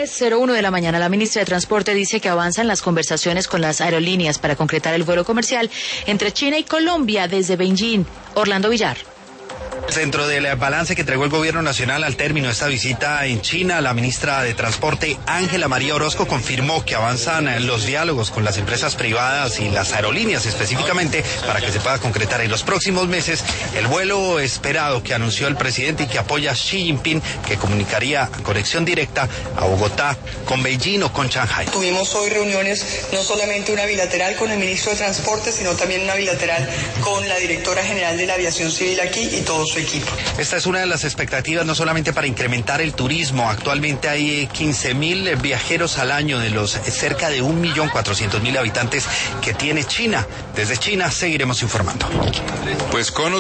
10:01 de la mañana, la ministra de Transporte dice que avanzan las conversaciones con las aerolíneas para concretar el vuelo comercial entre China y Colombia desde Beijing. Orlando Villar. Dentro del balance que entregó el gobierno nacional al término de esta visita en China, la ministra de Transporte, Ángela María Orozco, confirmó que avanzan los diálogos con las empresas privadas y las aerolíneas específicamente para que se pueda concretar en los próximos meses el vuelo esperado que anunció el presidente y que apoya Xi Jinping, que comunicaría conexión directa a Bogotá con Beijing o con Shanghái. Tuvimos hoy reuniones, no solamente una bilateral con el ministro de Transporte, sino también una bilateral con la directora general de la aviación civil aquí y todos su equipo. Esta es una de las expectativas no solamente para incrementar el turismo. Actualmente hay 15.000 viajeros al año de los cerca de 1.400.000 habitantes que tiene China. Desde China seguiremos informando. Pues con